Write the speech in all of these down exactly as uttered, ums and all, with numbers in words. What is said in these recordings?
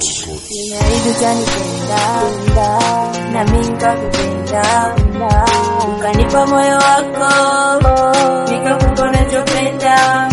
Nimeahidi utanipenda na mimi nikakupenda, ukanipa moyo wako nikakupa unachopenda.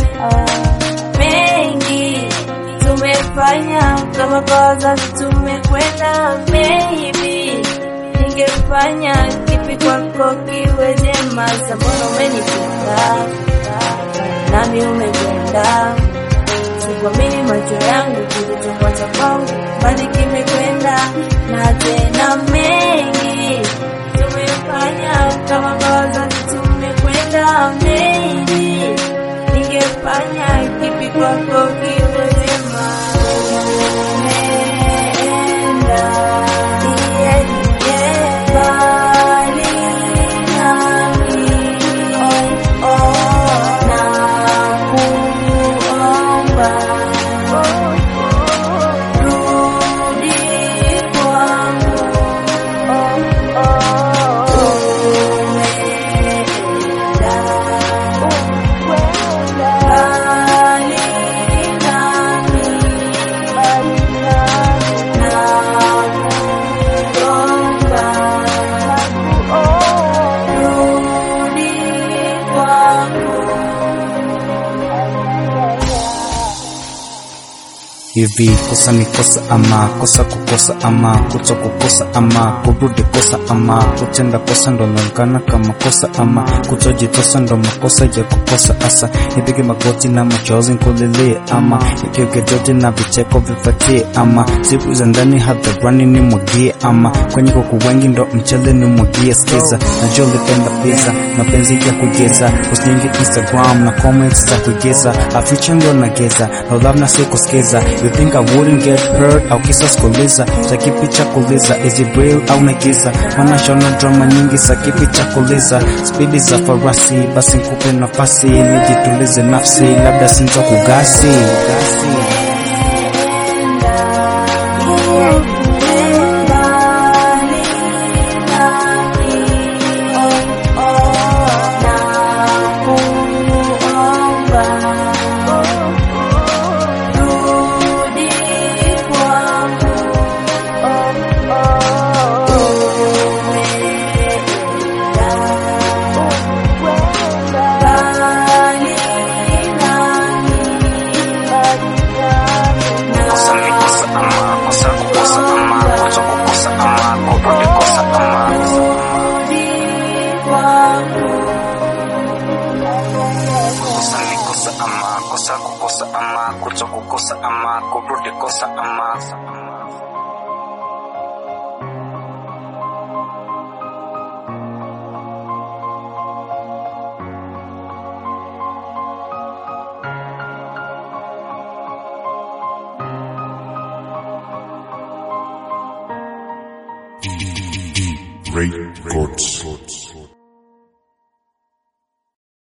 Mengi tumefanya kama kwa wazazi tumekwenda, maybe ningefanya kipi kwako kiwe jema. Mbona umenipenda nami umekwenda, sikuamini macho yangu kilichokuacha kwangu, bali kimekwenda. Na tena mengi tumefanya kama kwa wazazi tumekwenda, maybe ningefanya kipi kwako kiwe jema. Hivi kosa ni kosa ama kosa kukosa ama kuto kukosa ama kurudi kosa ama kutenda kosa ndo naonekana kama kosa ama kutojitosa ndo makosa ya kukosa asa. Nipige magoti na machozi nikulilie ama nikiuke jote na vicheko vifatie ama siku za ndani hadharani ni mwagie ama kwenye kuku wengi ndo mchele ni mwagie. Skiza najua ulipenda pizza mapenzi ya kugeza usiningi Instagram na comments za kugeza aficha ndo nageza no love na siku skiza. You think I wouldn't get hurt au kisa skuliza cha kipi cha kuliza, is it real au nagiza? Mana shona drama nyingi za kipi cha kuliza, speedi za farasi basi nikupe nafasi nijitulize nafsi labda sinto kugasi. Kosa kukosa ama kuto kukosa ama kurudi kosa ama. Records.